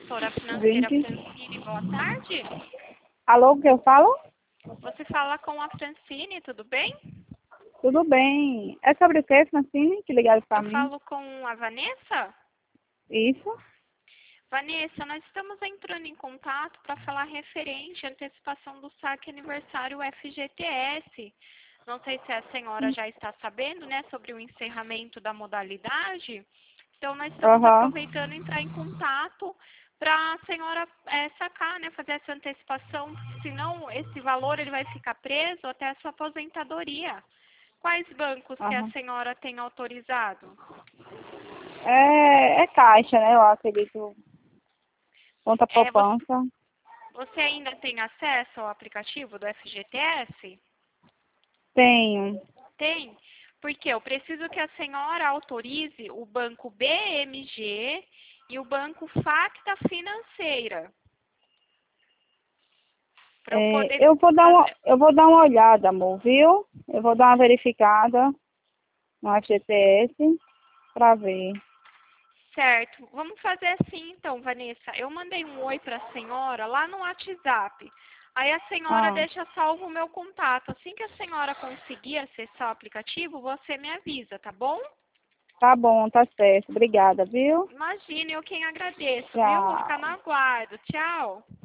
Gestora financeira 20. Francine, boa tarde. Alô, o que eu falo? Você fala com a Francine, tudo bem? Tudo bem. É sobre o que, Francine, que ligaram para Eu mim? falo com a Vanessa. Isso? Vanessa, nós estamos entrando em contato para falar referente à antecipação do saque aniversário FGTS. Não sei se a senhora já está sabendo, né, sobre o encerramento da modalidade. Então, nós estamos Aham. aproveitando entrar em contato para a senhora sacar, né, fazer essa antecipação, senão esse valor ele vai ficar preso até a sua aposentadoria. Quais bancos que a Aham. senhora tem autorizado? É caixa, né? Eu acredito. Conta Você, poupança. você ainda tem acesso ao aplicativo do FGTS? Tenho. Tem? Porque eu preciso que a senhora autorize o banco BMG e o banco Facta Financeira. Para eu É, poder fazer. eu vou dar uma olhada, amor, viu? Eu vou dar uma verificada no FGTS para ver. Certo. Vamos fazer assim então, Vanessa. Eu mandei um oi para a senhora lá no WhatsApp. Aí a senhora Ah, deixa salvo o meu contato. Assim que a senhora conseguir acessar o aplicativo, você me avisa, tá bom? tá bom, tá certo. Obrigada, viu? Imagine, eu quem agradeço, viu? Vou Tchau. ficar no aguardo. Tchau.